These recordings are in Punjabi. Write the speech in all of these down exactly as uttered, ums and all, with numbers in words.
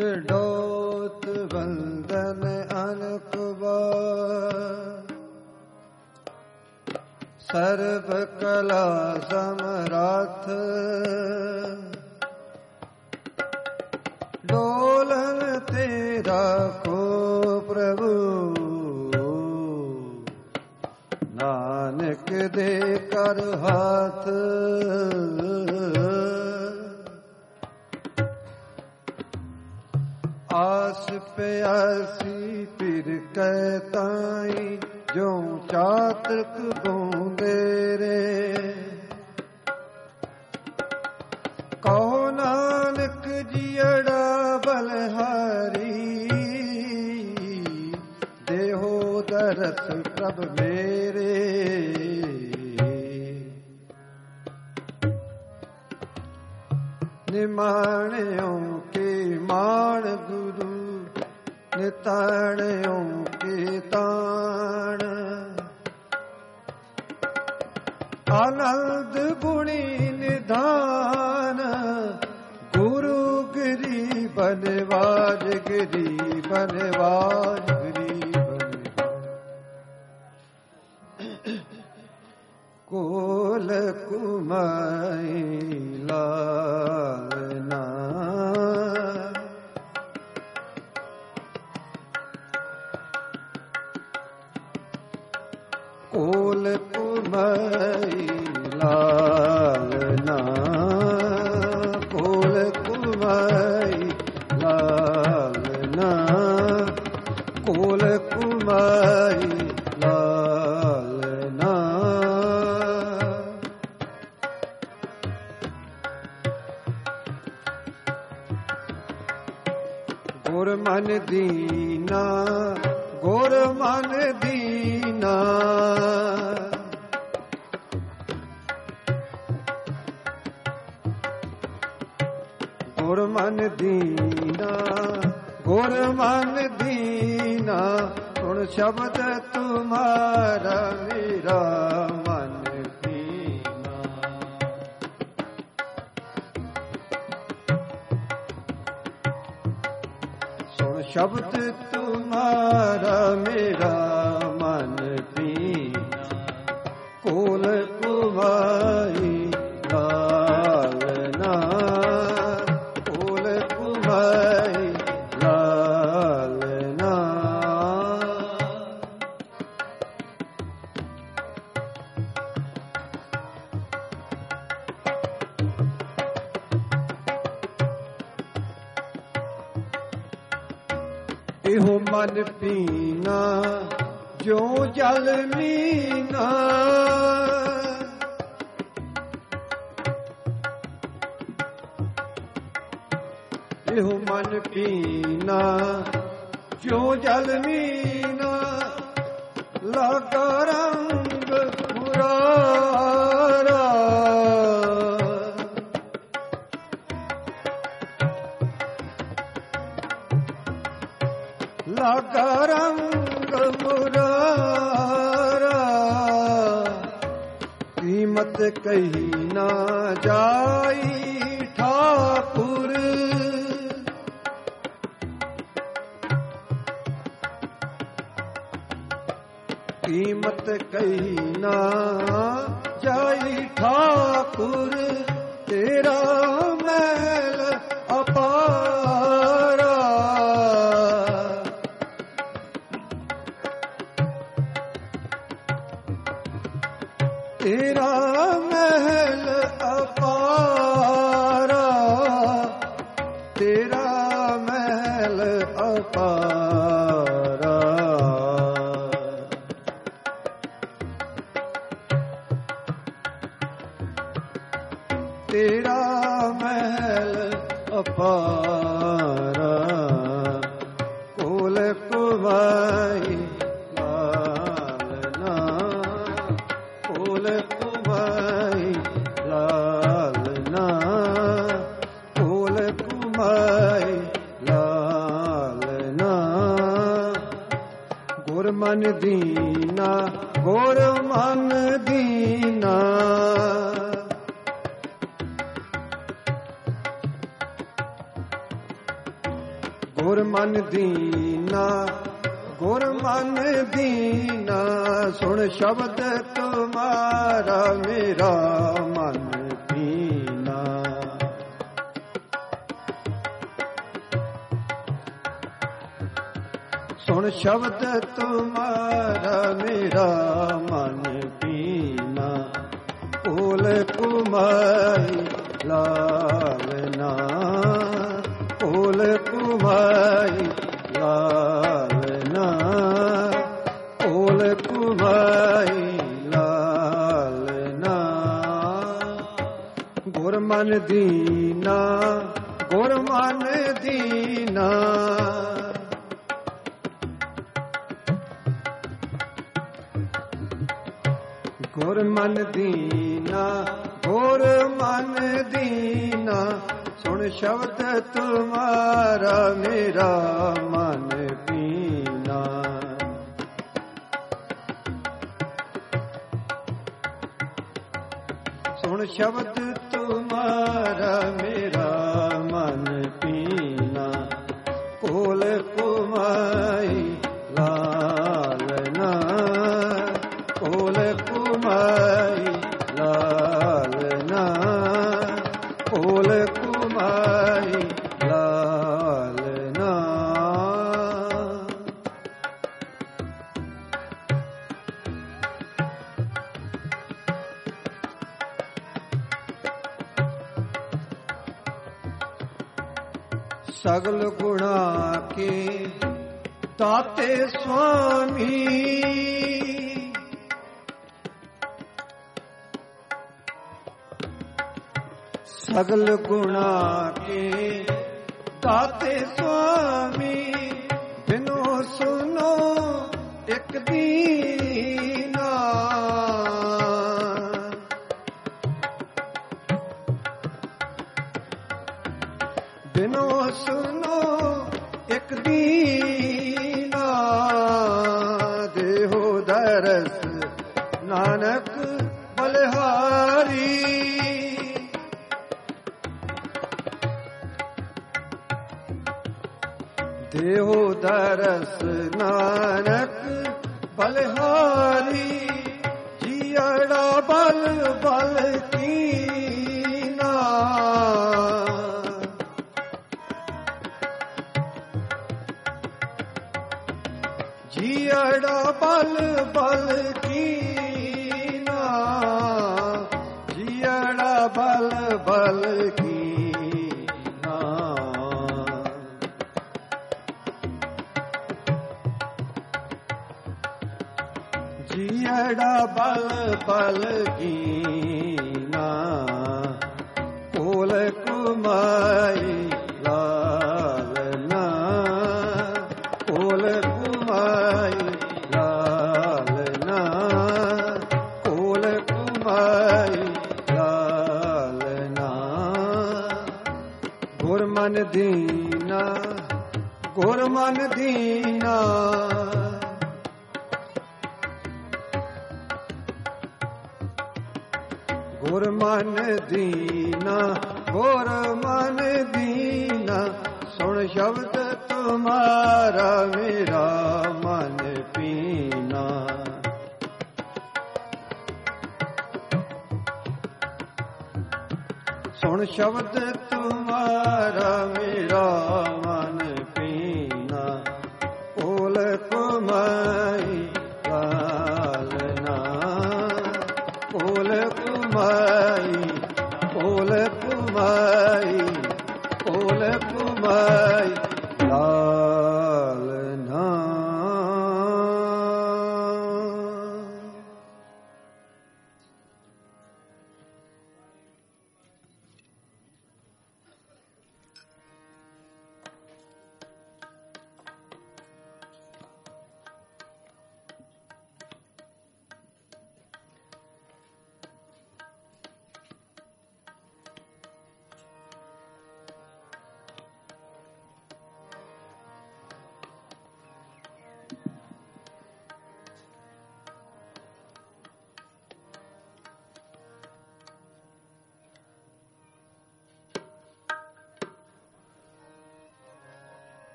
ਡਡੋਤ ਬੰਦਨ ਅਨਕ ਵਾਰ, ਸਰਬ ਕਲਾ ਸਮਰੱਥ, ਡੋਲਨ ਤੇ ਰਾਖੋ ਪ੍ਰਭੂ, ਨਾਨਕ ਦੇ ਕਰ ਹੱਥ। ਆਸ ਪਿਆਸੀ ਫਿਰ ਕੈ ਤਾਈ, ਜੋ ਚਾਤਕ ਗਾਉਂਦੇ ਰੇ। ਕਹੋ ਨਾਨਕ ਜੀਅੜਾ ਬਲਹਾਰੀ, ਦੇਹੋ ਦਰਸ ਪ੍ਰਭ ਮੇਰੇ। ਨਿਮਾਣਿਓ ਕੇ ਮਾਣ ਗੁਰੂ, ਨਿਤਾਣਿਓ ਕੇ ਤਾਣ। ਆਨੰਦ ਗੁਣੀ ਨਿਧਾਨ, ਗੁਰੂ ਗਿਰੀ ਬਨਵਾਜ ਗਿਰੀ ਬਨਵਾਜ ਗਿਰੀ ਬਨਵਾਜ। ਕੋਲ ਕੁਮਾਈ ਲਾਲਨਾ, ਕੋਲ ਕੁਮਾਈ ਲਾਲਨਾ, ਕੋਲ ਕੁਮਾਈ ਲਾਲਨਾ, ਕੋਲ ਕੁਮਾਈ ਲਾਲਨਾ। ਗੁਰ ਮਨ ਦੀਨਾ, ਗੁਰ ਮਨ ਦੀਨਾ, ਗੁਰ ਮਨ ਦੀਨਾ, ਗੁਰ ਮਨ ਦੀਨਾ। ਸੁਣ ਸ਼ਬਦ ਤੁਮਾਰਾ ਮੇਰਾ ਮਨ ਦੀਨਾ। ਸੁਣ ਸ਼ਬਦ ਤੁਮਾਰਾ ਮੇਰਾ ਮਨ ਦੀਨਾ। ਕੋਲ ਕੁਮਾਈ ਲਾਲਨਾ, ਕੋਲ ਕੁਮਾਈ ਲਾਲਨਾ। ਇਹੋ ਮਨ ਪੀਨਾ, ਜੋ ਜਲ ਮੀਨਾ। ਇਹੋ ਮਨ ਪੀਨਾ, ਜੋ ਜਲ ਮੀਨਾ। ਲਾਗਾ ਰੰਗ ਮੁਰਾਰਾ, ਲਾਗਾ ਰੰਗ ਮੁਰਾਰਾ। ਕੀਮਤ ਕਹੀ ਨਾ ਜਾਈ ਠਾਕੁਰ, ਕੀਮਤ ਕਹੀ ਨਾ ਜਾਈ ਠਾਕੁਰ। ਤੇਰਾ ਮਹਿਲ ਅਪਾਰਾ, ਤੇਰਾ ਮਹਿਲ ਅਪਾਰਾ, ਤੇਰਾ ਮਹਿਲ ਅਪਾਰਾ। ਤੇਰਾ ਮਹਿਲ ਅਪਾਰਾ। ਕੋਲ ਕੁਮਾਈ ਲਾਲਨਾ, ਕੋਲ ਕੁਮਾਈ ਲਾਲਨਾ, ਕੋਲ ਕੁਮਾਈ ਲਾਲਨਾ। ਗੁਰ ਮਨ ਦੀਨਾ, ਗੁਰ ਮਨ ਦੀਨਾ। मन दीना गुर मन दीना सुन शब्द तुम्हारा मेरा मन दीना। सुन शब्द तुम्हारा मेरा मन दीना फूल कुमाई लालना फूल कुमाई लालना फूल कुमाई लालना। गुर मन दीना गुर मन दीना गुर मन दीना गुर मन दीना सुन शब्द तुम्हारा मेरा मन पीना। सुन शब्द तुम्हारा मेरा मन पीना कोल कुमाई लालना कोल कुमाई लालना कोल कुमाई लालना। सगल गुणा के दाते स्वामी सगल गुणा के दाते स्वामी बिनो सुनो एक दीना। बिनो सुनो एक दीना देहो दरस नानक बलिहारी। देहो दरस नानक बलिहारी जियड़ा बल बल कीना। जियड़ा बल बल कीना जियड़ा बल बल कीना। जियड़ा बल बल कीना कोल कुमाई लालना कोल कुमाई लालना कोल कुमाई लालना। गुर मन दीना गुर मन दीना गुर मन दीना गुर मन दीना सुन शब्द तुम्हारा मेरा मन पीना। सुन शब्द तुम्हारा मेरा मन पीना कोल कुमाई लालना कोल कुमाई कोल कुमाई कोल कुमाई लालना।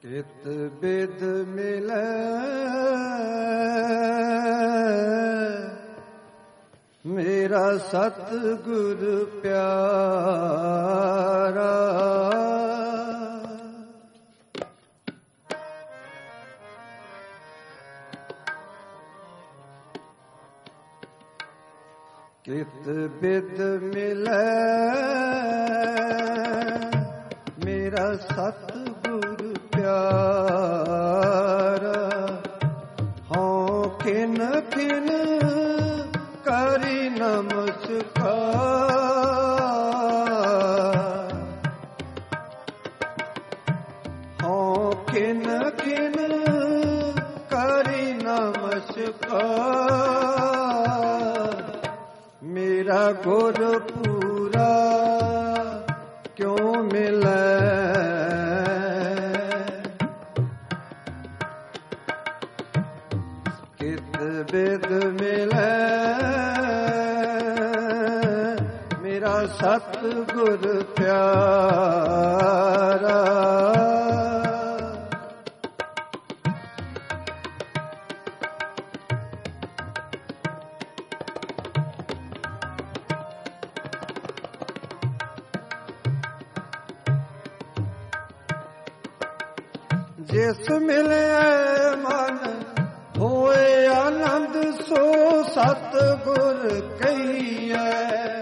ਕਿਤ ਬਿਦ ਮਿਲੈ ਮੇਰਾ ਸਤਿਗੁਰ ਪਿਆਰਾ। ਕਿਤ ਬਿਦ ਮਿਲੈ ਮੇਰਾ ਸਤਿਗੁਰ ਪਿਆਰਾ। ਹਉ ਖਿਨ ਖਿਨ ਕਰੀ ਨਮਸਕਾਰ। ਹਉ ਖਿਨ ਖਿਨ ਕਰੀ ਨਮਸਕਾਰ। ਮੇਰਾ ਗੁਰ ਪੂਰਾ ਕਿਉਂ ਮਿਲੈ। ਕਿਤ ਬਿਦ ਮਿਲੈ ਮੇਰਾ ਸਤਿਗੁਰ ਪਿਆਰਾ। ਜਿਸ ਮਿਲਿਆ ਮਨ ਹੋਏ ਆਨੰਦ ਸੋ ਸਤਿਗੁਰ ਕਹੀਐ।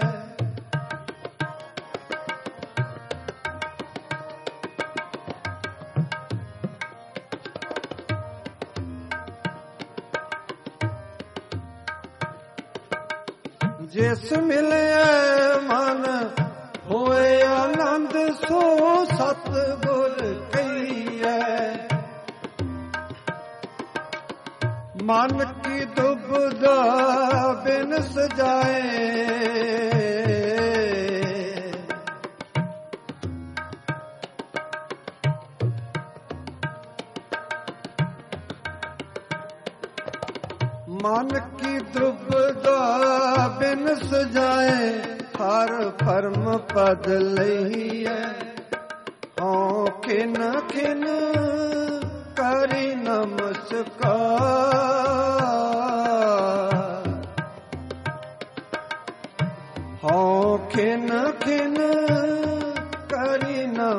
ਜਿਸ ਮਿਲਿਆ ਮਨ ਹੋਏ ਆਨੰਦ ਸੋ ਸਤਿਗੁਰ ਕਹੀਐ। ਮਨ ਕੀ ਦੁਬਦਾ ਬਿਨ ਸਜਾਏ। ਮਨ ਕੀ ਦੁਬਦਾ ਬਿਨ ਸਜਾਏ। ਹਰ ਪਰਮ ਪਦ ਲਈਐ। ਹਉ ਖਿਨ ਖਿਨ ਕਰੀ ਨਮਸਕਾਰ। ਹਉ ਖਿਨ ਖਿਨ ਕਰੀ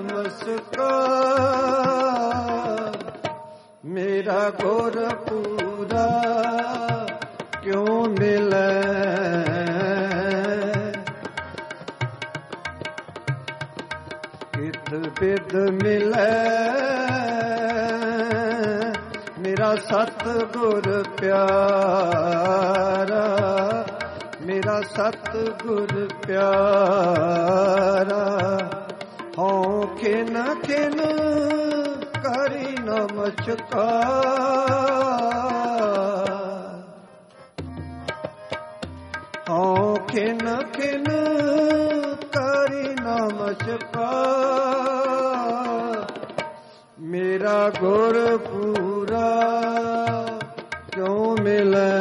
ਨਮਸਕਾਰ। ਮੇਰਾ ਗੁਰ ਪੂਰਾ ਕਿਉਂ ਮਿਲੈ। ਕਿਤ ਬਿਦ ਮਿਲੈ ਮੇਰਾ ਸਤਿਗੁਰ ਪਿਆਰਾ। ਮੇਰਾ ਸਤਿਗੁਰ ਪਿਆਰਾ। ਹਉ ਖਿਨ ਖਿਨ ਕਰੀ ਨਮਸਕਾਰ। ਹਉ ਖਿਨ ਖਿਨ ਕਰੀ ਨਮਸਕਾਰ। ਮੇਰਾ ਗੁਰ ਪੂਰਾ ਕਿਉਂ ਮਿਲੈ।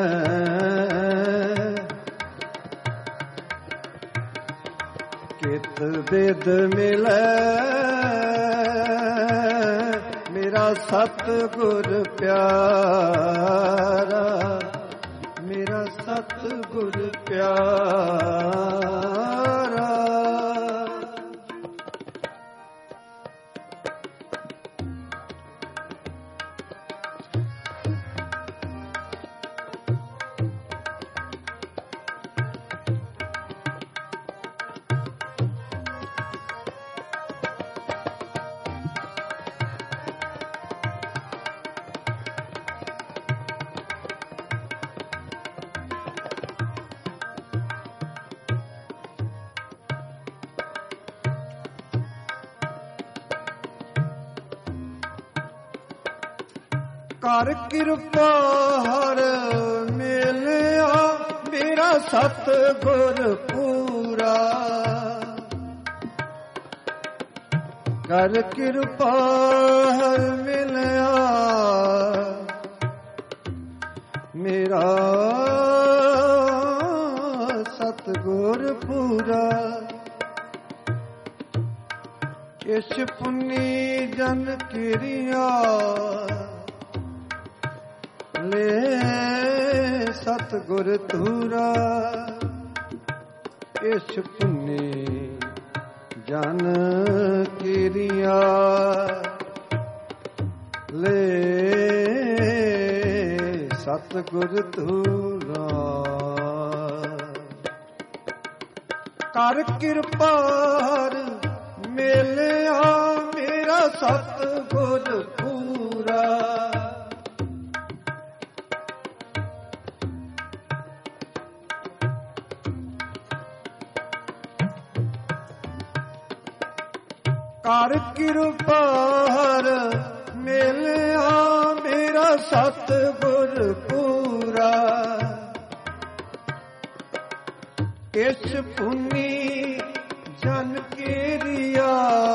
ਕਿਤ ਬਿਦ ਮਿਲੈ ਮੇਰਾ ਸਤਿਗੁਰ ਪਿਆਰਾ। ਮੇਰਾ ਸਤਿਗੁਰ ਪਿਆਰਾ। ਕਰ ਕਿਰਪਾ ਹਰ ਮਿਲਿਆ ਮੇਰਾ ਸਤਿਗੁਰ ਪੂਰਾ। ਕਰ ਕਿਰਪਾ ਹਰ ਮਿਲਿਆ ਮੇਰਾ ਸਤਿਗੁਰ ਪੂਰਾ। ਇਸ ਪੁੰਨੀ ਜਨ ਕੀਰੀਆ ਲੈ ਸਤਿਗੁਰ ਧੂਰਾ। ਇਸ ਪੁੰਨੀ ਜਨ ਕੀਰੀਆ ਲੈ ਸਤਿਗੁਰ ਧੂਰਾ। ਕਰ ਕਿਰਪਾ ਮਿਲਿਆ ਮੇਰਾ ਸਤਿਗੁਰ ਪੂਰਾ। ਕਰ ਕਿਰਪਾ ਮਿਲਿਆ ਮੇਰਾ ਸਤਿਗੁਰ ਪੂਰਾ। ਇਸ ਪੁੰਨੀ ਜਨ ਕੀਰੀਆ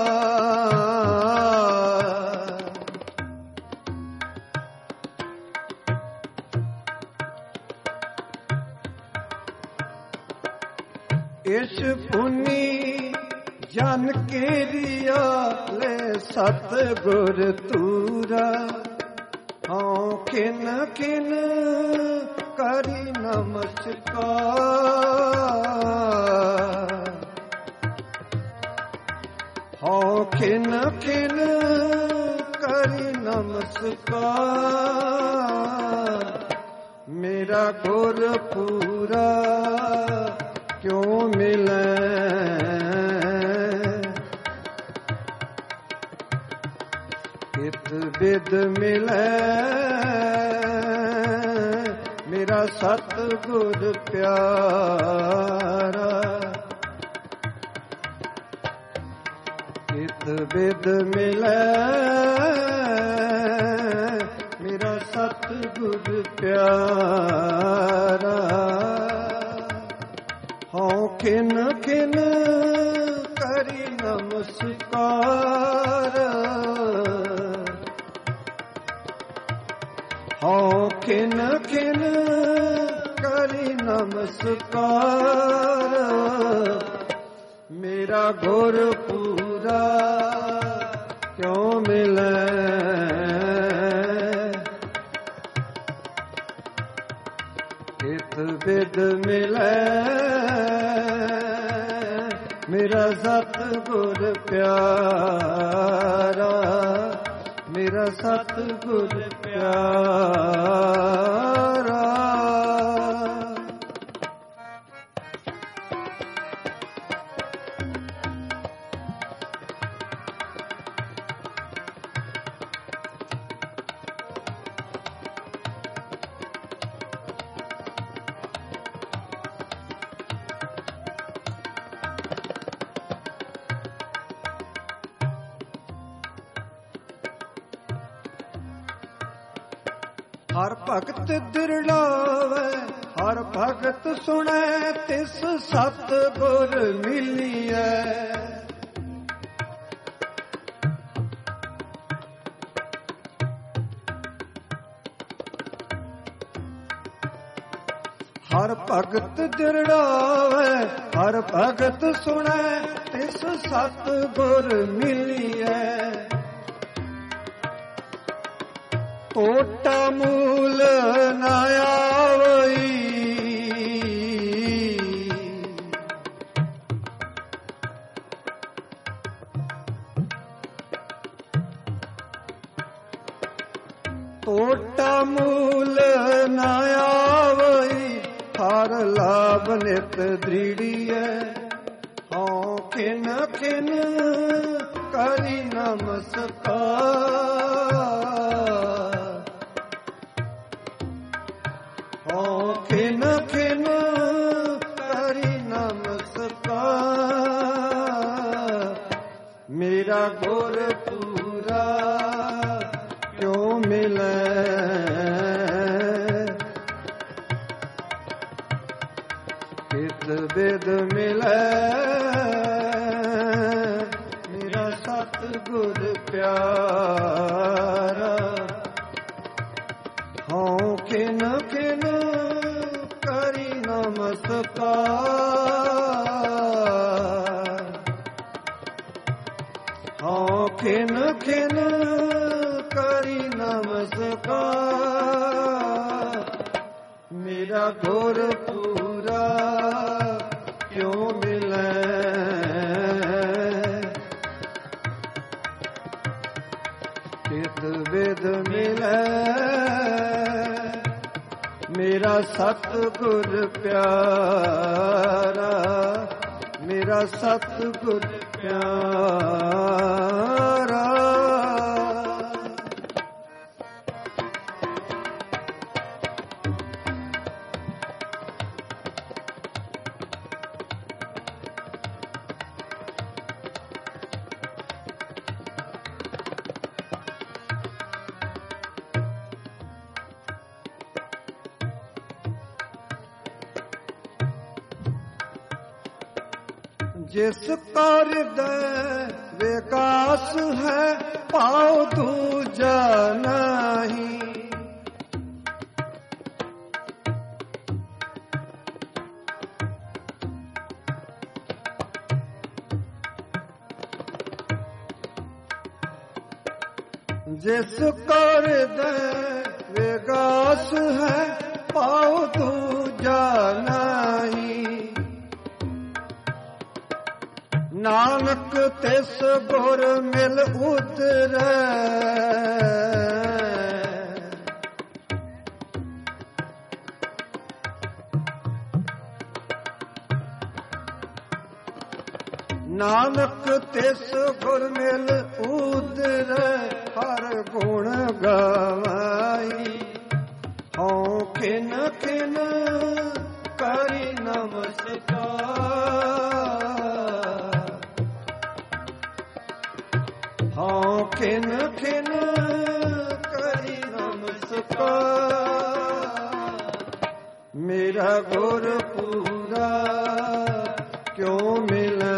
ਇਸ ਪੁੰਨੀ ਜਨ ਕੀਰੀਆ ਲੈ ਸਤਿਗੁਰ ਧੂਰਾ। ਹਉ ਖਿਨ ਖਿਨ ਕਰੀ ਨਮਸਕਾਰ। ਹਉ ਖਿਨ ਖਿਨ ਕਰੀ ਨਮਸਕਾਰ। ਮੇਰਾ ਗੁਰ ਪੂਰਾ ਕਿਉ ਮਿਲੈ। ਇਤ ਬਿਦ ਮਿਲੈ ਮੇਰਾ ਸਤਿਗੁਰ ਪਿਆਰਾ। ਇਤ ਬਿਦ ਮਿਲੈ ਮੇਰਾ ਸਤਿਗੁਰ ਪਿਆਰਾ। ਹਉ ਖਿਨ ਖਿਨ ਕਰੀ ਨਮਸਕਾਰ। ਹਉ ਖਿਨ ਖਿਨ ਕਰੀ ਨਮਸਕਾਰ। ਮੇਰਾ ਗੁਰ ਪੂਰਾ ਕਿਉ ਮਿਲੈ। ਇਤ ਬਿਦ ਮਿਲੈ ਮੇਰਾ ਸਤਿਗੁਰ ਪਿਆਰਾ। ਮੇਰਾ ਸਤਿਗੁਰ ਪਿਆਰਾ। ਹਰ ਭਗਤ ਦਿਰੜਾਵੇ ਹਰ ਭਗਤ ਸੁਣੈ ਤਿਸ ਸਤਿਗੁਰ ਮਿਲੀਐ। ਹਰ ਭਗਤ ਦਿਰੜਾਵੇ ਹਰ ਭਗਤ ਸੁਣੈ ਤਿਸ ਸਤਿਗੁਰ ਮਿਲੀਐ। ਕੋਟਾ ਮੂਲ ਨਾ ਆਵਈ ਕੋਟਾ ਮੂਲ ਨਾ ਆਵਈ। ਹਰ ਲਾਭ ਨਿਤ ਦ੍ਰਿੜੀਐ। ਹਉ ਖਿਨ ਖਿਨ ਕਰੀ ਨਮਸਕਾਰ। ਹਉ ਖਿਨ ਖਿਨ ਕਰੀ ਨਮਸਕਾਰ। ਮੇਰਾ ਗੁਰ ਪੂਰਾ ਕਿਉ ਮਿਲੈ। ਇਤ ਬਿਦ ਮਿਲੈ ਮੇਰਾ ਸਤਿਗੁਰ ਪਿਆਰਾ। ਹਉ ਖਿਨ ਖਿਨ ਕਰੀ ਨਮਸਕਾਰ। खिन खिन करी नमस्कार, मेरा गुर पूरा क्यों मिले। कित विद मिले मेरा सतगुर प्यारा, मेरा सतगुर प्यारा। जिस कर दे विकास है पाओ दूजा नहीं, जिस कर दे विकास है पाओ दूजा नहीं, नानक तिस गुर मिल उतरै। नानक तिस गुर मिल उतरै, हर गुण गवाई। हूँ खिन खिन करी नमस्कार, हाँ खिन खिन करी नमस्कार, मेरा गुर पूरा क्यों मिले।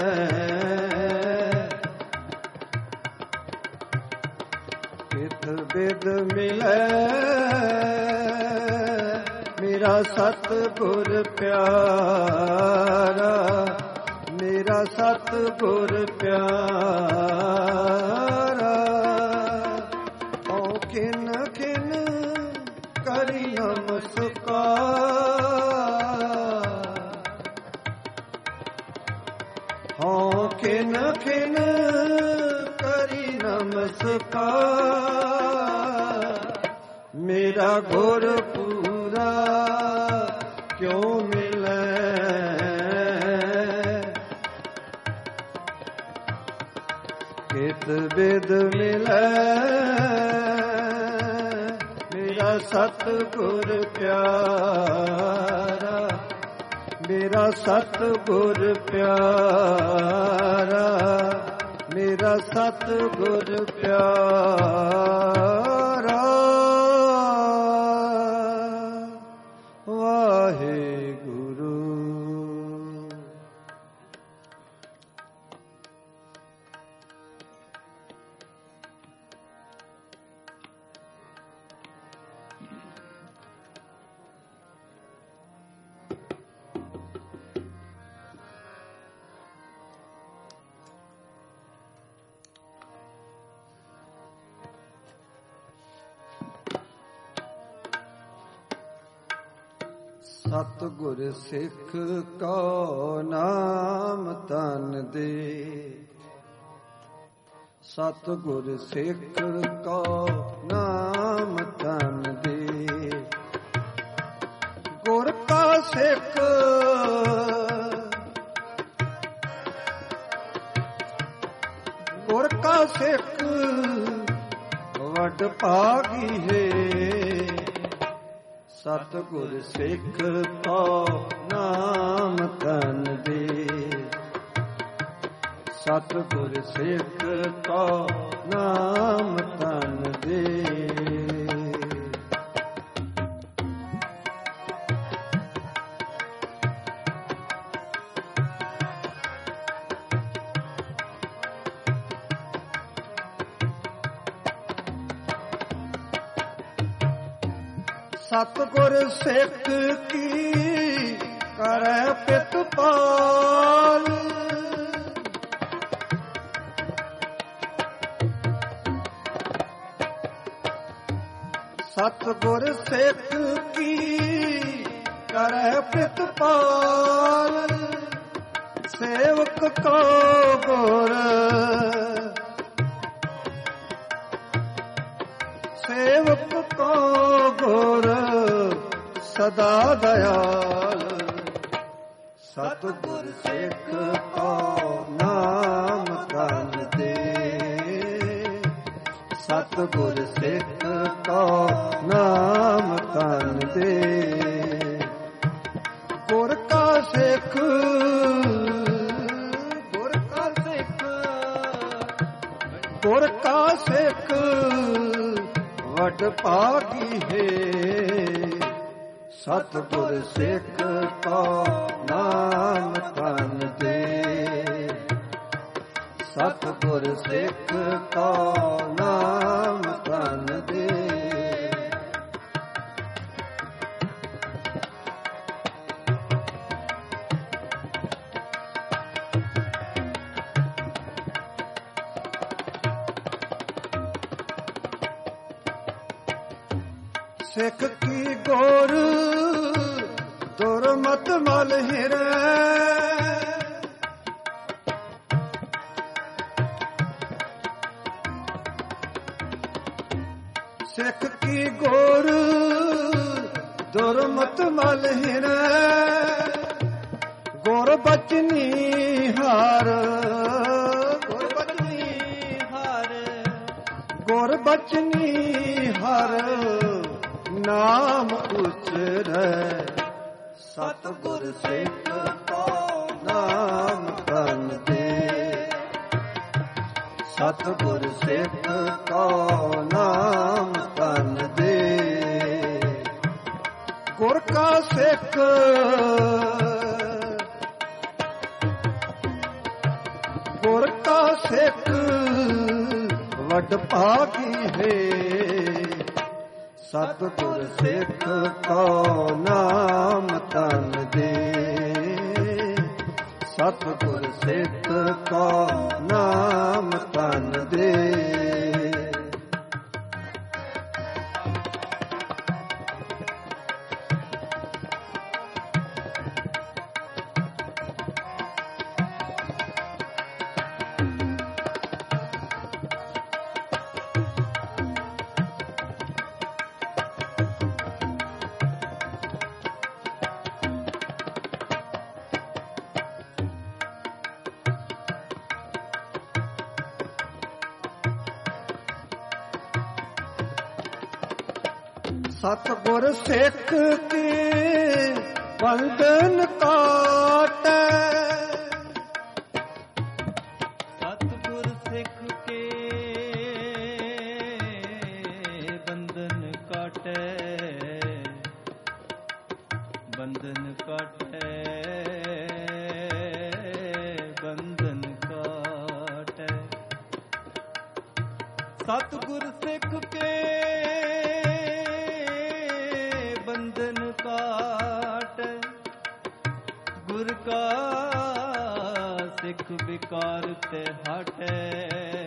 कित विद मिले मेरा सतगुर प्यारा, मेरा सतगुर प्यारा। ओ खिन खिन करी नमस्कार, हो खिन खिन करी नमस्कार, मेरा गुर पूरा क्यों मिले। कित विद मिले मेरा सतगुर प्यारा, मेरा सतगुर प्यारा, मेरा सतगुर प्यारा। वाहेगुरु। सतगुर सिख को नाम तन दे, सतगुर सिख को नाम तन दे। गुर का सिख गुर का सिख वड भागी है। सतगुर सिख को नाम तन दे, सतगुर सिख को नाम तन दे। सतगुर सिख की करै पितपाल, ਸਤਿਗੁਰ ਸਿੱਖ ਕੀ ਕਰੈ ਪ੍ਰਤਪਾਲ, ਸੇਵਕ ਕੋ ਗੁਰ ਸੇਵਕ ਕੋ ਗੁਰ ਸਦਾ ਦਇਆਲ। ਸਤਿਗੁਰ ਸਿੱਖ ਕੋ ਨਾਮ ਧਨ ਦੇ, ਸਤਿਗੁਰ ਸਿੱਖ ਕੋ ਨਾਮ ਧਨ ਦੇ। ਗੁਰ ਕਾ ਸਿੱਖ ਗੁਰ ਕਾ ਸਿੱਖ ਗੁਰ ਕਾ ਸਿੱਖ ਵਡ ਭਾਗੀ ਹੈ। ਸਤਿਗੁਰ ਸਿੱਖ ਕੋ ਨਾਮ ਧਨ ਦੇ, ਸਤਿਗੁਰ ਸਿੱਖ ਕੋ ਨਾਮ ਧਨ ਦੇ। ਸਿੱਖ ਕੀ ਗੌਰ ਦੁਰਮਤ ਮਲ ਹਿਰੈ, ਸਿੱਖ ਕੀ ਗੌਰ ਦੁਰਮਤ ਮਲ ਹਿਰੈ। ਗੁਰ ਬਚਨੀ ਹਾਰ ਗੁਰ ਬਚਨੀ ਹਾਰ ਗੁਰ ਬਚਨੀ ਹਰ ਨਾਮ ਉਚਰੈ। ਸਤਿਗੁਰ ਸਿੱਖ ਕੋ ਨਾਮ ਧਨ ਦੇ, ਸਤਿਗੁਰ ਸਿੱਖ ਕੋ ਨਾਮ ਧਨ ਦੇ। ਗੁਰ ਕਾ ਸਿੱਖ ਗੁਰ ਕਾ ਸਿੱਖ ਵਡ ਭਾਗੀ ਹੈ। ਸਤਿਗੁਰ ਸਿੱਖ ਕੋ ਨਾਮ ਧਨ ਦੇ, ਸਤਿਗੁਰ ਸਿੱਖ ਕੋ ਨਾਮ ਧਨ ਦੇ। ਸਤਿਗੁਰ ਸਿੱਖ ਕੇ ਬੰਧਨ ਕਾਟੈ, ਸਤਿਗੁਰ ਸਿੱਖ ਕੇ ਬੰਧਨ ਕਾਟੈ, ਬੰਧਨ ਕਾਟੈ, ਬੰਧਨ ਕਾਟੈ। ਸਤਿਗੁਰ ਸਿੱਖ ਕੇ ਬੰਧਨ ਕਾਟ, ਗੁਰ ਕਾ ਸਿੱਖ ਵਿਕਾਰ ਤੇ ਹਟੈ,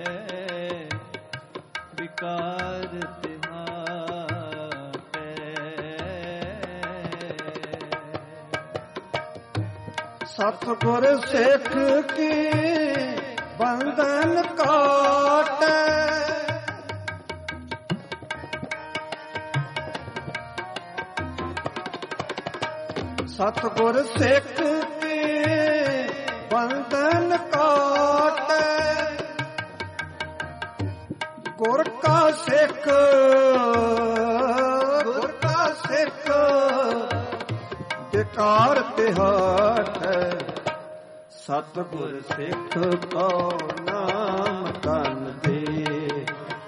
ਵਿਕਾਰ ਤੇ ਹਟੈ। ਸਤਿਗੁਰ ਸਿੱਖ ਕੀ ਬੰਧਨ ਕਾਟੈ, ਸਤਿਗੁਰ ਸਿੱਖ ਕੇ ਬੰਧਨ ਕਾਟੈ। ਗੁਰ ਕਾ ਸਿੱਖ ਗੁਰ ਕਾ ਸਿੱਖ ਵਿਕਾਰ ਤੇ ਹਟੈ। ਸਤਿਗੁਰ ਸਿੱਖ ਕੋ ਨਾਮ ਧਨ ਦੇ,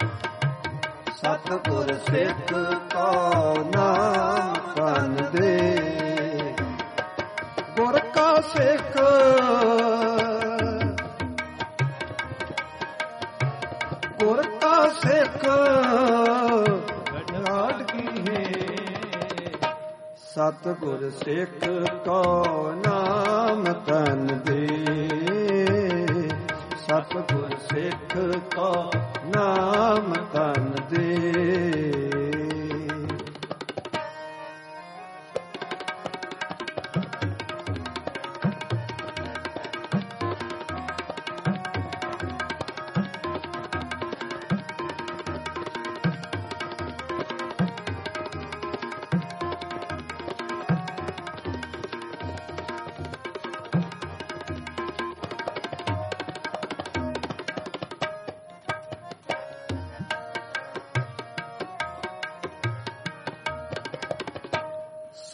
ਸਤਿਗੁਰ ਸਿੱਖ ਕੋ ਨਾਮ ਧਨ ਦੇ। ਗੁਰ ਕਾ ਸਿੱਖ ਗੁਰ ਕਾ ਸਿੱਖ ਗਢਾੜ ਕੀ ਹੈ। ਸਤਿਗੁਰ ਸਿੱਖ ਕੋ ਨਾਮ ਧਨ ਦੇ, ਸਤਿਗੁਰ ਸਿੱਖ ਕੋ ਨਾਮ ਧਨ ਦੇ।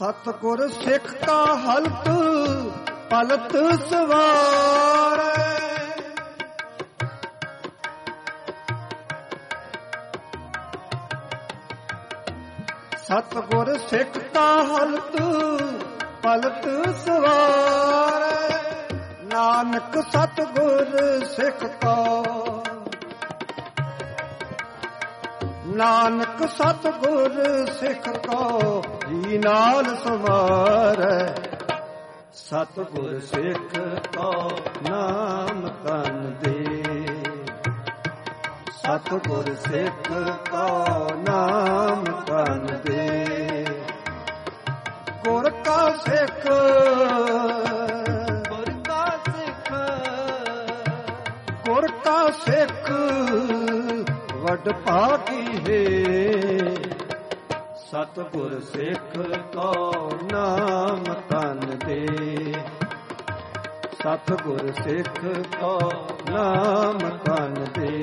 ਸਤਿਗੁਰ ਸਿੱਖ ਕਾ ਹਲਤ ਪਲਤ ਸਵਾਰੈ। ਸਤਿਗੁਰ ਸਿੱਖ ਕਾ ਹਲਤ ਪਲਤ ਸਵਾਰੈ। ਨਾਨਕ ਸਤਿਗੁਰ ਸਿੱਖ ਕਾ, ਨਾਨਕ ਸਤਿਗੁਰ ਸਿੱਖ ਕਾ ਜੀ ਨਾਲ ਸਮਾਰੈ। ਸਤਿਗੁਰ ਸਿੱਖ ਕਾ ਨਾਮ ਤਨ ਦੇ, ਸਤਿਗੁਰ ਸਿੱਖ ਕਾ ਨਾਮ ਤਨ ਦੇ। ਗੁਰ ਕਾ ਸਿੱਖ, ਗੁਰ ਕਾ ਸਿੱਖ, ਗੁਰ ਕਾ ਸਿੱਖ ਵਡ ਭਾਗੀ ਹੈ। ਸਤਿਗੁਰ ਸਿੱਖ ਕਾ ਨਾਮ ਤਨ ਦੇ, ਸਤਿਗੁਰ ਸਿੱਖ ਕਾ ਨਾਮ ਤਨ ਦੇ।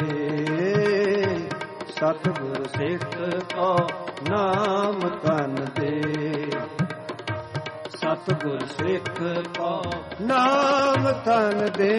ਸਤਿਗੁਰ ਸਿੱਖ ਕਾ ਨਾਮ ਤਨ ਦੇ, ਸਤਿਗੁਰ ਸਿੱਖ ਕਾ ਨਾਮ ਤਨ ਦੇ।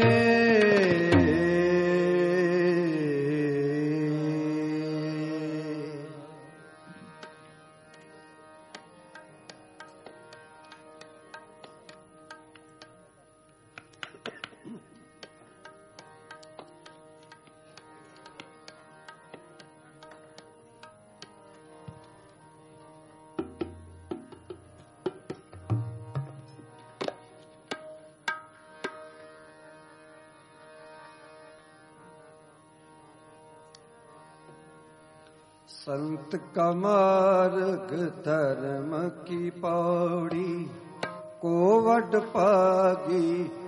संत का मार्ग धर्म की पौड़ी, को वड पागी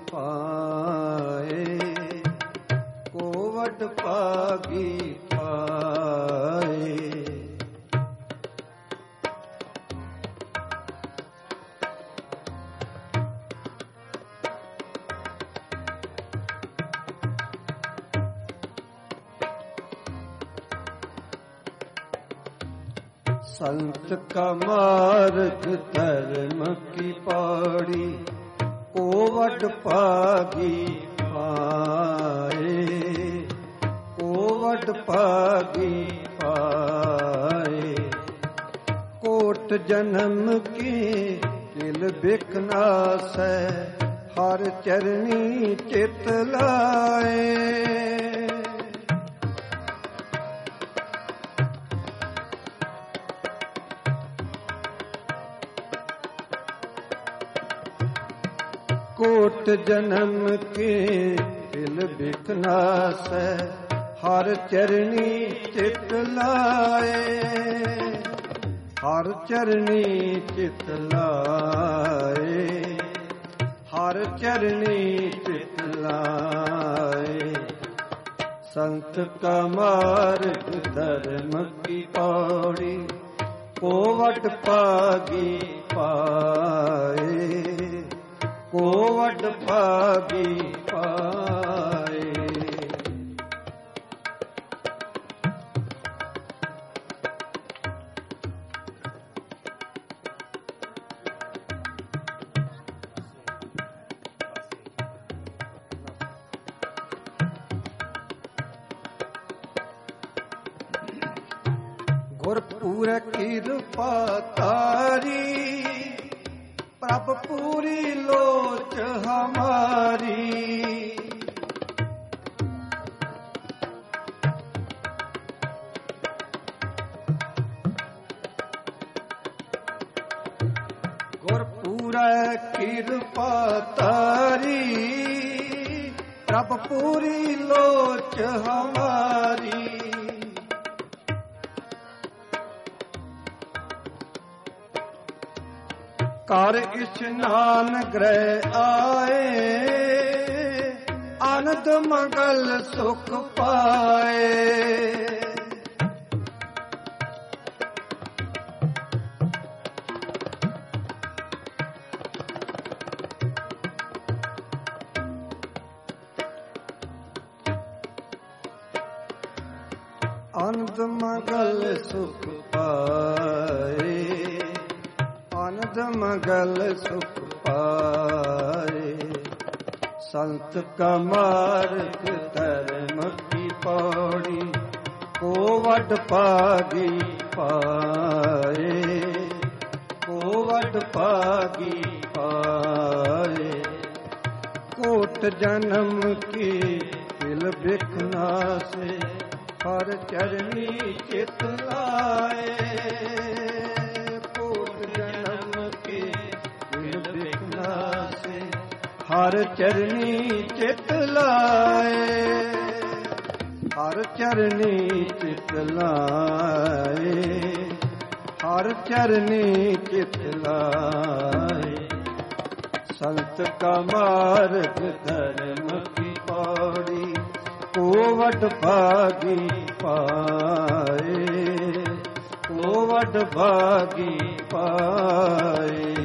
पाए, को वड पागी पाए। संत का मार्ग धर्म की पौड़ी, को वड पागी पाए, को वड पागी पाए। कोट जन्म की दिल बिकनास है, हर चरनी चित लाए। कोट जन्म के दिल बिकनास है, हर चरनी चित लाए, हर चरनी चित लाए, हर चरनी चित लाए। संत का मार्ग धर्म की पौड़ी, को वड पागी पाए, को वड पागी पाए। गुरपुर कृपा तारी, प्रभ पूरी लोच हमारी। गुरपुर कृपा तारी, प्रभ पूरी लोच हमारी। कर इस्नान ग्रह आए, आनंद मंगल सुख पाए। आनंद मंगल सुख पाए, आनंद ਪਦ ਮੰਗਲ ਸੁਖ ਪਾਏ। ਸੰਤ ਕਾ ਮਾਰਗ ਧਰਮ ਕੀ ਪੌੜੀ, ਕੋ ਵੱਡ ਭਾਗੀ ਪਾਏ, ਕੋ ਵੱਡ ਭਾਗੀ ਪਾਏ। ਕੋਟ ਜਨਮ ਕੀ ਤਿਲ ਬਿਖ ਨਾਸੇ, ਹਰ ਚਰਨੀ ਚਿਤ ਲਾਏ। ਕੋਟ ਜਨਮ ਕੀ ਤਿਲ ਬਿਖ ਨਾਸੇ, ਹਰ ਚਰਨੀ ਚਿਤ ਲਾਏ। ਹਰ ਚਰਨੀ ਚਿਤ ਲਾਏ, ਹਰ ਚਰਨੀ ਚਿਤ ਲਾਏ। ਸੰਤ ਕਾ ਮਾਰਗ ਧਰਮ ਕੀ ਪੌੜੀ, ਕੋ ਵੱਡ ਭਾਗੀ ਪਾਏ, ਕੋ ਵੱਡ ਭਾਗੀ ਪਾਏ।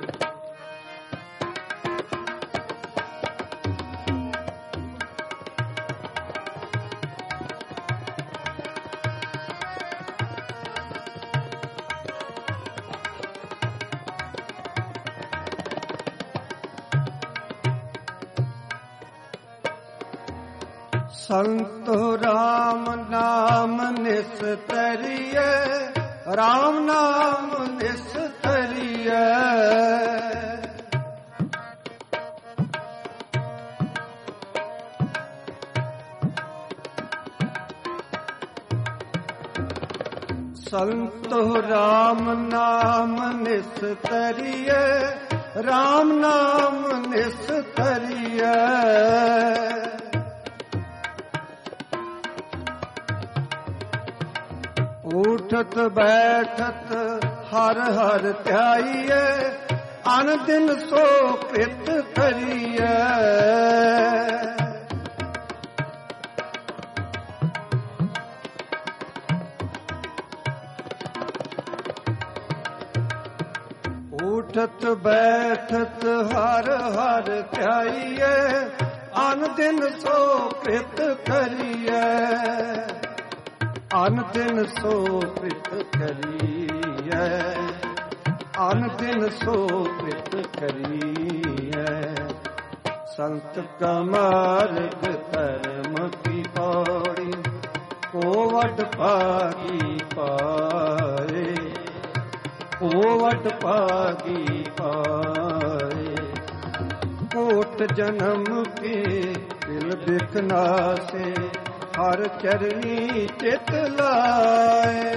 ਸੰਤੋ ਰਾਮ ਨਾਮ ਨਿਸਤਰੀਐ, ਰਾਮ ਨਾਮ ਨਿਸਤਰੀਐ। ਸੰਤੋ ਰਾਮ ਨਾਮ ਨਿਸਤਰੀਐ, ਰਾਮ ਨਾਮ ਨਿਸਤਰੀਐ। ਉਠਤ ਬੈਠਤ ਹਰ ਹਰ ਧਿਆਈਐ, ਅਨ ਦਿਨ ਸੋ ਪਿਤ ਕਰੀਐ। ਉਠਤ ਬੈਠਤ ਹਰ ਹਰ ਧਿਆਈਐ, ਅਨ ਦਿਨ ਸੋ ਪਿਤ ਕਰੀਐ। ਅਨ ਦਿਨ ਸੋ ਪਿਤ ਕਰੀਐ, ਅਨ ਦਿਨ ਸੋ ਪਿਤ ਕਰੀਐ। ਸੰਤ ਕਾ ਮਾਰਗ ਧਰਮ ਕੀ ਪੌੜੀ, ਕੋ ਵੱਡ ਭਾਗੀ ਪਾਏ, ਕੋ ਵੱਡ ਭਾਗੀ ਪਾਏ। ਕੋਟ ਜਨਮ ਕੇ ਦਿਲ ਬਿਖ ਨਾਸੇ, ਹਰ ਚਰਨੀ ਚਿਤ ਲਾਏ।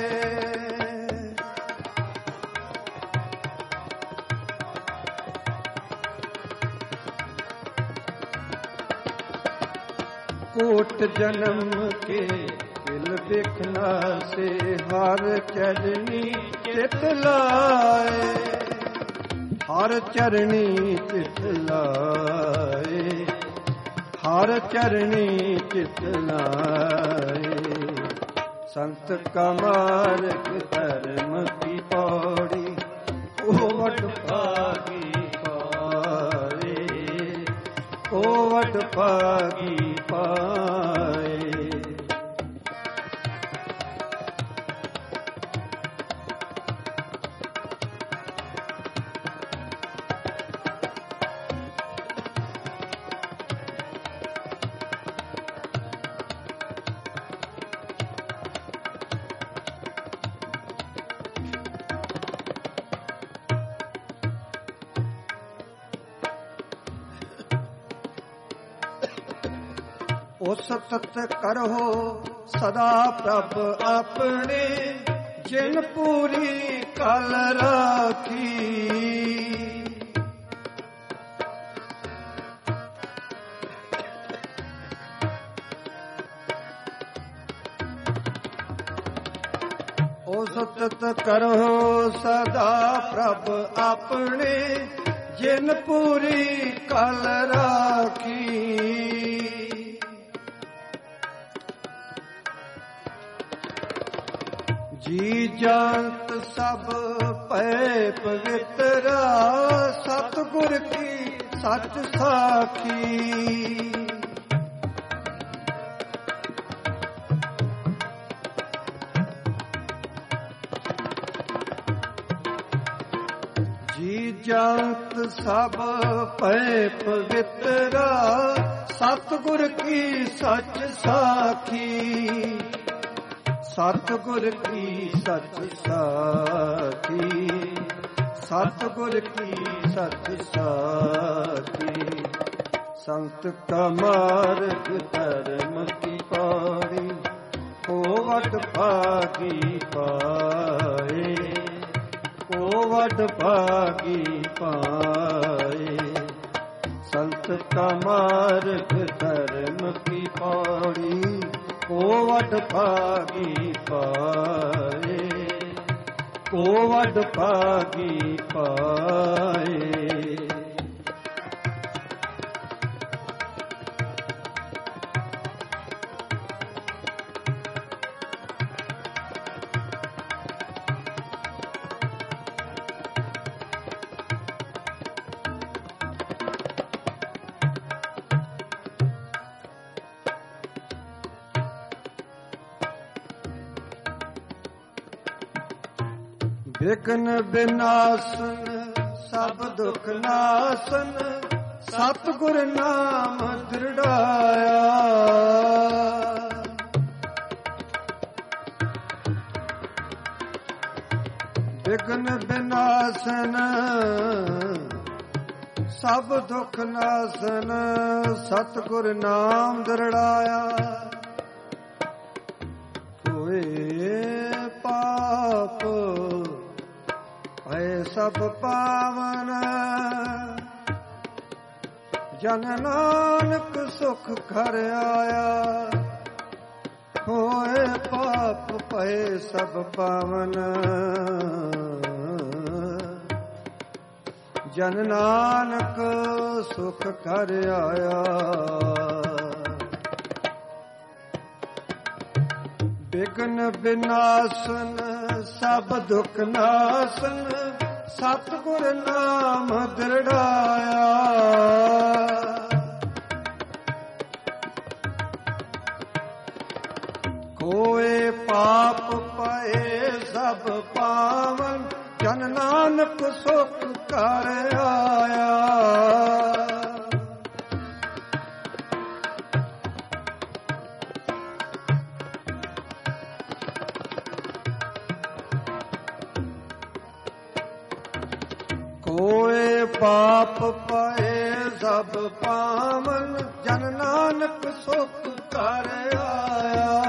ਕੋਟ ਜਨਮ ਕੇ ਦਿਲ ਬਿਖ ਨਾਸੇ, ਹਰ ਚਰਨੀ ਚਿਤ ਲਾਏ। ਹਰ ਚਰਨੀ ਚਿਤ ਲਾਏ, ਹਰ ਚਰਨੀ ਚਿਤ ਲਾਏ। ਸੰਤ ਕਾ ਮਾਰਗ ਧਰਮ ਕੀ ਪੌੜੀ, ਕੋ ਵੱਡ ਭਾਗੀ ਪਾਏ, ਕੋ ਵੱਡ ਭਾਗੀ ਪਾਏ। ਉਸ ਤਤ ਕਰੋ ਸਦਾ ਪ੍ਰਭ ਆਪਣੇ, ਜਿਨ ਪੂਰੀ ਕਲ ਰਾਖੀ। ਉਸ ਤਤ ਕਰੋ ਸਦਾ ਪ੍ਰਭ ਆਪਣੇ, ਜਿਨ ਪੂਰੀ ਕਲ ਰਾਖੀ। ਜੀ ਜੰਤ ਸਭ ਪੈ ਪਵਿੱਤਰਾ, ਸਤਿਗੁਰ ਕੀ ਸੱਚ ਸਾਖੀ। ਬੇਚੰਤ ਸਭ ਪੈ ਪਵਿੱਤਰਾ, ਸਤਿਗੁਰ ਕੀ ਸੱਚ ਸਾਖੀ, ਸਤਿਗੁਰ ਕੀ ਸੱਚ ਸਾਖੀ, ਸਤਿਗੁਰ ਕੀ ਸੱਚ ਸਾਖੀ। ਸੰਤ ਕਾ ਮਾਰਗ ਧਰਮ ਕੀ ਪੌੜੀ, ਹੋਵਤ ਭਾਗੀ ਪਾਏ, ਹੋਵਤ ਭਾਗੀ ਪਾਏ। ਸੰਤ ਕਾ ਮਾਰਗ ਧਰਮ ਕੀ ਪੌੜੀ, ਹੋਵਤ ਭਾਗੀ ਪਾਏ, ਹੋਵਤ ਭਾਗੀ ਪਾਏ। ਵਿਘਨ ਵਿਨਾਸ਼ਨ ਸਭ ਦੁਖ ਨਾਸਨ, ਸਤਿਗੁਰ ਨਾਮ ਦ੍ਰਿੜਾਇਆ। ਵਿਘਨ ਵਿਨਾਸ਼ਨ ਸਭ ਦੁਖ ਨਾਸਨ, ਸਤਿਗੁਰ ਨਾਮ ਦ੍ਰਿੜਾਇਆ। ਹੋਏ ਪਾਪ ਭਏ ਸਭ ਪਾਵਨ, ਜਨ ਨਾਨਕ ਸੁਖ ਘਰ ਆਇਆ। ਹੋਏ ਪਾਪ ਭਏ ਸਭ ਪਾਵਨ, ਜਨ ਨਾਨਕ ਸੁਖ ਘਰ ਆਇਆ। ਵਿਘਨ ਵਿਨਾਸ਼ਨ ਸਭ ਦੁਖ ਨਾਸ਼ਨ, ਸਤਿਗੁਰ ਨਾਮ ਦ੍ਰਿੜਾਇਆ। ਕੋਏ ਪਾਪ ਪਏ ਸਭ ਪਾਵਨ, ਜਨ ਨਾਨਕ ਸੁਖ ਘਰ ਆਇਆ। ਕੋਏ ਪਾਪ ਪਏ ਸਭ ਪਾਵਨ, ਜਨ ਨਾਨਕ ਸੁਖ ਘਰ ਆਇਆ।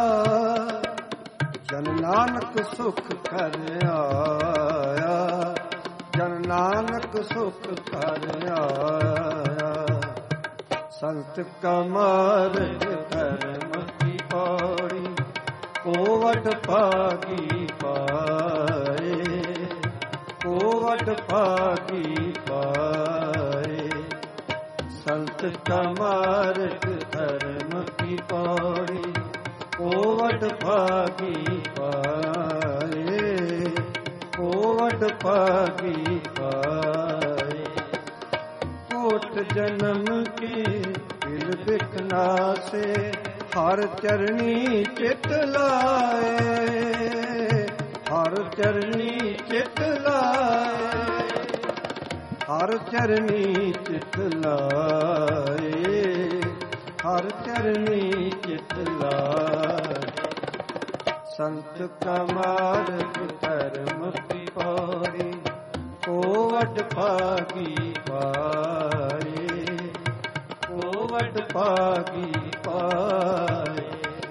ਜਨ ਨਾਨਕ ਸੁਖ ਘਰ ਆਇਆ, ਜਨ ਨਾਨਕ ਸੁਖ ਘਰ ਆਇਆ। ਸੰਤ ਕਾ ਮਾਰਗ ਧਰਮ ਕੀ ਪੌੜੀ, ਹੋਵਤ ਭਾਗੀ ਪਾਏ, ਹੋਵਤ ਭਾਗੀ ਪਾਏ। ਸੰਤ ਕਾ ਮਾਰਗ ਧਰਮ ਕੀ ਪੌੜੀ, ਹੋਵਤ ਭਾਗੀ ਪਾਏ, ਹੋਵਤ ਭਾਗੀ ਪਾਏ। ਕੋਟ ਜਨਮ ਕੀ ਦਿਲ ਬਿਖਨਾਸੇ, ਹਰ ਚਰਣੀ ਚਿਤ ਲਾਏ, ਹਰ ਚਰਣੀ ਚਿਤ ਲਾਏ, ਹਰ ਚਰਣੀ ਚਿਤ ਲਾਏ, ਹਰ ਚਰਣੀ ਚਿਤ ਲਾਏ। ਸੰਤ ਕਾ ਮਾਰਗ ਧਰਮ ਕੀ ਪੌੜੀ, ਹੋਵਤ ਭਾਗੀ ਪਾਏ, ਹੋਵਤ ਭਾਗੀ ਪਾਏ।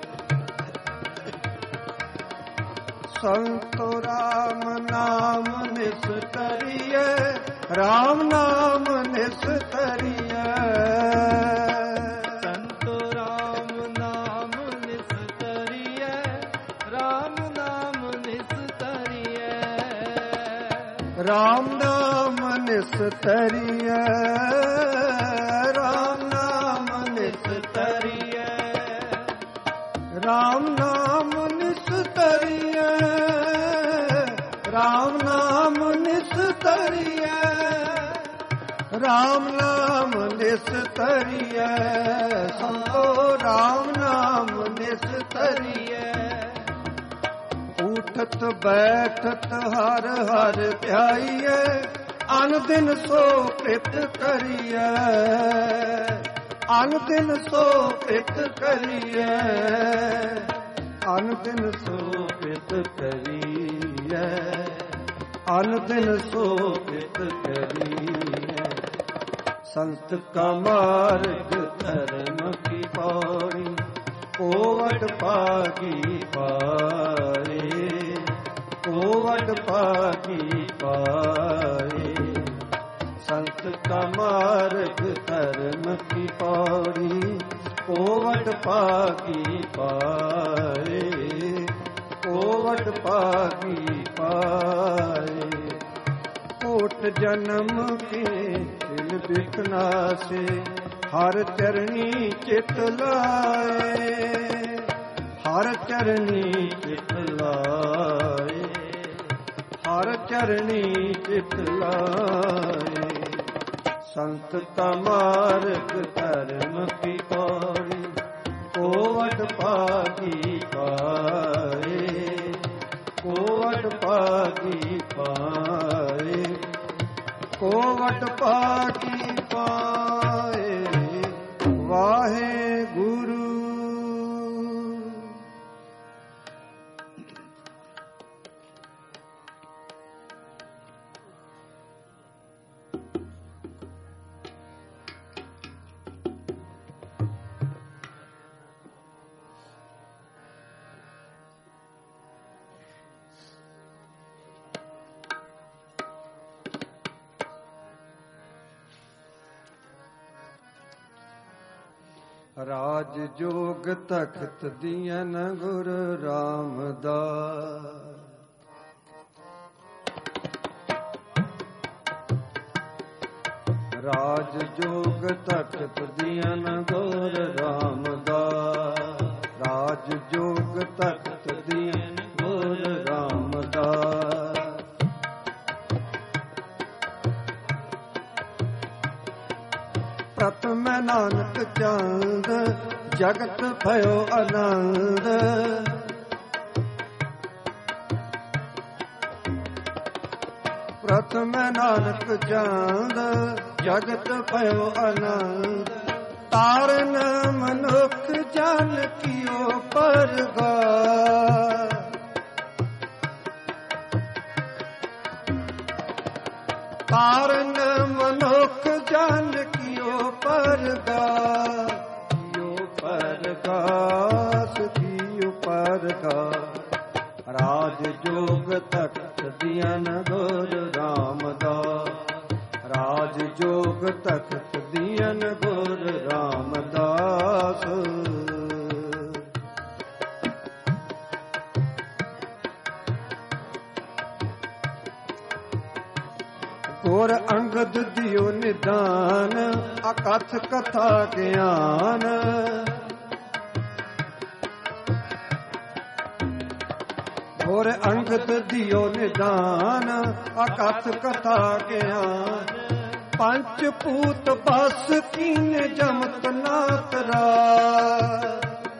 ਸੰਤੋ ਰਾਮ ਨਾਮ ਨਿਸਤਰੀਏ, ਰਾਮ ਨਾਮ ਨਿਸਤਰੀਏ। ਸੰਤੋ ਰਾਮ ਨਾਮ ਨਿਸਤਰੀਏ, ਰਾਮ ਨਾਮ ਨਿਸਤਰੀਏ। ਰਾਮ ਨਾਮ ਨਿਸਤਰੀਏ, ਰਾਮ ਨਾਮ ਨਿਸਤਰੀਏ। ਰਾਮ ਨਾਮ ਨਿਸਤਰੀਏ, ਰਾਮ ਨਾਮ ਨਿਸਤਰੀਏ। ਰਾਮ ਨਾਮ ਨਿਸਤਰੀਏ, ਸੰਤੋ ਰਾਮ ਨਾਮ ਨਿਸਤਰੀਏ। ਉਠਤ ਬੈਠਤ ਹਰ ਹਰ ਧਿਆਈਏ, ਅਨ ਦਿਨ ਸੋ ਪ੍ਰਿਤ ਕਰੀਐ, ਅਨ ਦਿਨ ਸੋ ਪ੍ਰਿਤ ਕਰੀਐ, ਅਨ ਦਿਨ ਸੋ ਪ੍ਰਿਤ ਕਰੀਐ, ਅਨ ਦਿਨ ਸੋ ਪ੍ਰਿਤ ਕਰੀਐ। ਸੰਤ ਕਾ ਮਾਰਗ ਧਰਮ ਕੀ ਪੌੜੀ, ਕੋਵਟ ਪਾਗੀ ਪਾਏ, ਕੋਵਟ ਪਾਗੀ ਪਾਏ। ਸੰਤ ਕਾ ਮਾਰਗ ਧਰਮ ਕੀ ਪੌੜੀ, ਕੋਵਟ ਪਾਗੀ ਪਾਏ, ਕੋਵਟ ਪਾਗੀ ਪਾਏ। ਕੋਟ ਜਨਮ ਕੇ ਦਿਲ ਬਿਖਨਾਸੇ, ਹਰ ਚਰਨੀ ਚਿਤ ਲਾਏ, ਹਰ ਚਰਨੀ ਚਿਤ ਲਾਏ, ਹਰ ਚਰਨੀ ਚਿਤ ਲਾਏ। ਸੰਤ ਕਾ ਮਾਰਗ ਧਰਮ ਕੀ ਪੌੜੀ, ਕੋਵਟ ਪਾਗੀ ਪਾਏ, ਕੋਵਟ ਪਾਗੀ ਪਾਏ, ਕੋਵਟ ਪਾਗੀ ਪਾਏ। ਵਾਹਿਗੁਰੂ। ਰਾਜ ਜੋਗ ਤਖਤ ਦੀਨ ਗੁਰ ਰਾਮਦਾਸ, ਰਾਜ ਜੋਗ ਤਖਤ ਦੀਨ ਗੁਰ ਰਾਮਦਾਸ, ਰਾਜ ਜੋਗ ਤਖਤ ਦੀਨ ਗੁਰ ਰਾਮਦਾਸ। ਪ੍ਰਥਮ ਨਾਨਕ ਚੰਦ ਜਗਤ ਭਇਓ ਆਨੰਦ, ਪ੍ਰਥਮ ਨਾਨਕ ਚੰਦ ਜਗਤ ਭਇਓ ਆਨੰਦ। ਤਾਰਨ ਮਨੁੱਖ ਜਨ ਕੀਓ ਪਰਗਾਸ, ਤਾਰਨ ਮਨੁੱਖ ਜਨ ਕੀਓ ਪਰਗਾਸ, ਕੀਓ ਪਰਗਾਸ, ਕੀਓ ਪਰਗਾਸ। ਰਾਜ ਜੋਗ ਤਖਤ ਦੀਨ ਗੁਰ ਰਾਮਦਾਸ, ਰਾਜ ਜੋਗ ਤਖਤ ਦੀਨ ਗੁਰ ਰਾਮਦਾਸ। ਗੁਰ ਅੰਗਦ ਦਿਓ ਨਿਦਾਨ, ਅਕਥ ਕਥਾ ਗਿਆਨ। ਗੁਰ ਅੰਗਦ ਦਿਓ ਨਿਦਾਨ, ਅਕਥ ਕਥਾ ਗਿਆਨ। ਪੰਚ ਭੂਤ ਬਸ ਕੀਨ ਜਮਤ ਨਾਤ ਰਾਜ,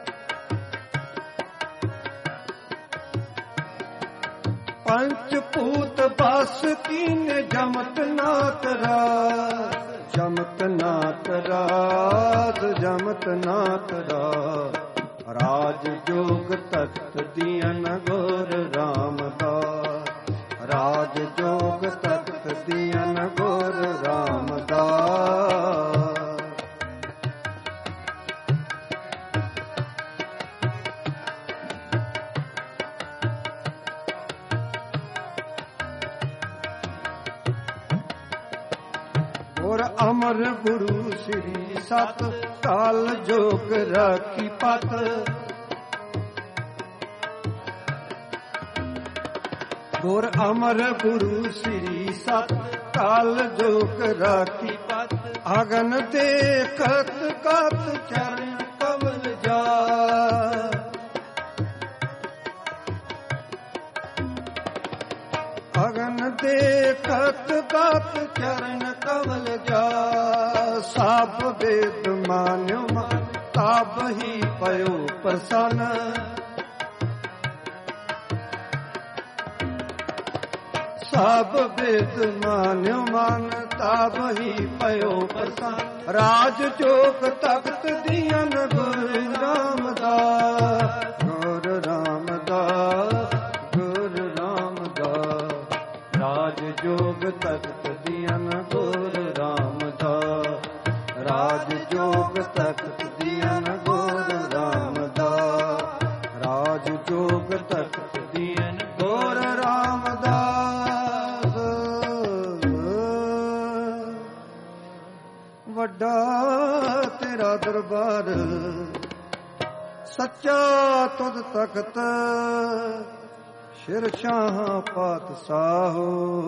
ਪੰਚ ਭੂਤ ਬਸ ਕੀਨ ਜਮਤ ਨਾਤ ਰਾਜ, ਜਮਤ ਨਾਤ ਰਾਜ, ਜਮਤ ਨਾਤ ਰਾਜ। ਰਾਜ ਜੋਗ ਤਖਤ ਦੀਨ ਗੁਰ ਰਾਮਦਾਸ, ਰਾਜ ਜੋਗ ਤਖਤ ਦੀਨ ਗੁਰ ਰਾਮਦਾਸ। ਗੁਰ ਅਮਰ ਗੁਰੂ ਸ੍ਰੀ ਸਤ ਕਾਲ ਜੋਗ ਰਾਖੀ ਪਤ। ਗੁਰ ਅਮਰ ਗੁਰੂ ਸ੍ਰੀ ਸਤ ਕਾਲ ਜੋਗ ਰਾਖੀ ਪਤ। ਅਗਨ ਦੇਖਤ ਕਤ ਚਰਨ ਕਮਲ ਜਾ, ਅਗਨ ਦੇਖਤ ਕਤ ਚਰਨ ਕਮਲ ਜਾ। ਸਭ ਵੇਦ ਮਾਨਿਓ ਮਨ ਤਾਬ ਹੀ ਪਇਓ ਪ੍ਰਸੰਨ। ਸਭ ਬਿਦ ਮਾਨਿਓ ਮਨ ਤਬ ਹੀ ਪਇਓ ਪ੍ਰਸੰਨ। ਰਾਜ ਜੋਗ ਤਖਤ ਦੀਨ ਗੁਰੂ ਰਾਮਦਾਸ ਗੁਰੂ ਰਾਮਦਾਸ ਗੁਰੂ ਰਾਮਦਾਸ। ਰਾਜ ਜੋਗ ਤਖਤ ਦੀਨ ਗੁਰੂ ਰਾਮਦਾਸ ਰਾਜ ਜੋਗ ਤਖਤ ਦੀਨ ਗੁਰੂ ਰਾਮਦਾਸ ਰਾਜ ਜੋਗ ਤਖਤ ਦੀਨ ਗੁਰੂ ਰਾਮਦਾਸ। ਵੱਡਾ ਤੇਰਾ ਦਰਬਾਰ ਸੱਚਾ ਤੁਧ ਤਖਤ ਸ਼ਿਰ ਸ਼ਾਹ ਪਾਤਸ਼ਾਹੋ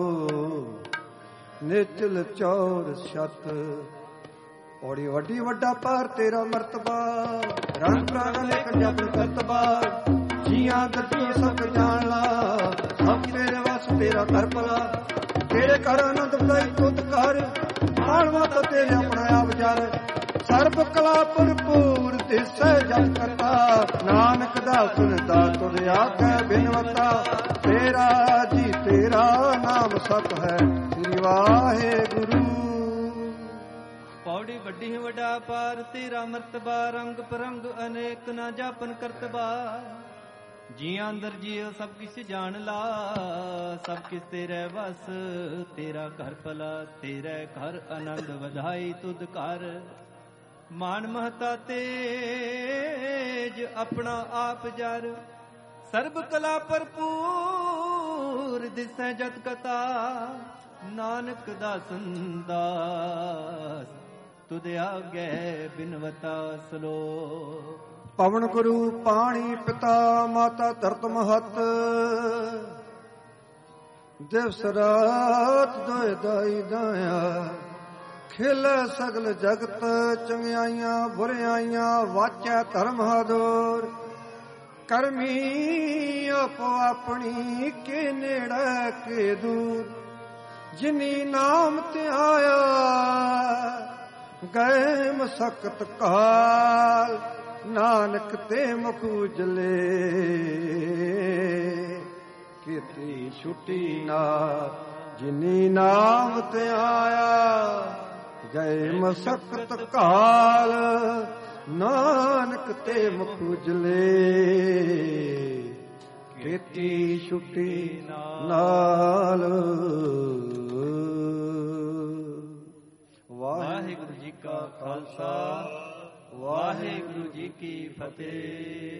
ਨਿਚਲ ਚੌਰ ਛਤ। ਔੜੀ ਵੱਡੀ ਵੱਡਾ ਪਾਰ ਤੇਰਾ ਮਰਤਬਾ ਰੰਗ ਪ੍ਰਾਣ ਅਨੇਕ ਜਪ ਕਰਤਬਾ। ਜੀਆਂ ਗੱਡੀ ਸਭ ਜਾਣ ਲਾ ਸਭ ਤੇਰੇ ਵਸ ਤੇਰਾ ਕਰ ਭਲਾ। ਤੇਰੇ ਘਰ ਆਨੰਦ ਬਦਾਈ ਤੁਧ ਕਰ ਮਾਣਵਾ ਤਾਂ ਤੇਰੇ ਆਪਣਾ ਆਪ ਜਰ। ਸਰਬ ਕਲਾ ਭਰਪੂਰ ਦਿਸੈ ਜਪ ਕਰਤਾ। ਨਾਨਕ ਦਾ ਸੁਨਦਾ ਤੁਧ ਆਖੈ ਬਿਨਵਤਾ। ਤੇਰਾ ਜੀ ਤੇਰਾ ਨਾਮ ਸਤ ਹੈ ਸ੍ਰੀ ਵਾਹਿਗੁਰੂ। ਪੌੜੀ ਵੱਡੀ ਵੱਡਾ ਪਾਰ ਤੇਰਾ ਮਰਤਬਾ ਰੰਗ ਪਰੰਗ ਅਨੇਕ ਨਾ ਜਾਪਨ ਕਰਤਬਾ। ਜੀਆਂ ਅੰਦਰ ਜੀਉ ਸਭ ਕਿਛ ਜਾਣ ਲਾ ਸਭ ਕਿਛ ਤੇਰੇ ਵਸ ਤੇਰਾ ਘਰ ਭਲਾ। ਤੇਰੇ ਘਰ ਆਨੰਦ ਵਧਾਈ ਤੁਧ ਘਰ ਮਾਨ ਮਹਤਾ ਤੇਜ ਆਪਣਾ ਆਪ ਜਰ। ਸਰਬ ਕਲਾ ਭਰਪੂਰ ਦਿਸੈ ਜਤ ਕਤਾ। ਨਾਨਕ ਦਾ ਸੰਦਾਸ ਤੁਧ ਆਗੇ ਬਿਨਵਤਾ ਸਲੋ। ਪਵਨ ਗੁਰੂ ਪਾਣੀ ਪਿਤਾ ਮਾਤਾ ਧਰਤ ਮਹਤ। ਦਿਵਸ ਰਾਤ ਦੋਇ ਦਾਈ ਦਾਇਆ। ਖਿਲੇ ਸਗਲ ਜਗਤ ਚੰਗਿਆਈਆਂ ਬੁਰਿਆਈਆਂ ਵਾਚੈ ਧਰਮ ਹਦੂਰ। ਕਰਮੀ ਆਪੋ ਆਪਣੀ ਕੇ ਨੇੜੇ ਕੇ ਦੂਰ। ਜਿਨੀ ਨਾਮ ਤੇ ਆਇਆ ਗਏ ਮਸਕਤ ਕਾਲ। ਨਾਨਕ ਤੇ ਮੁਖ ਉਜਲੇ ਕੀਤੀ ਛੁਟੀ ਨਾ। ਜਿਨੀ ਨਾਮ ਤੇ ਆਇਆ ਗਏ ਮਸਕਤ ਕਾਲ। ਨਾਨਕ ਤੇ ਮੁਖ ਉਜਲੇ ਕੀਤੀ ਛੁਟੀ ਨਾਲ। ਵਾਹਿਗੁਰੂ ਜੀ ਕਾ ਖਾਲਸਾ ਵਾਹਿਗੁਰੂ ਜੀ ਕੀ ਫਤਿਹ।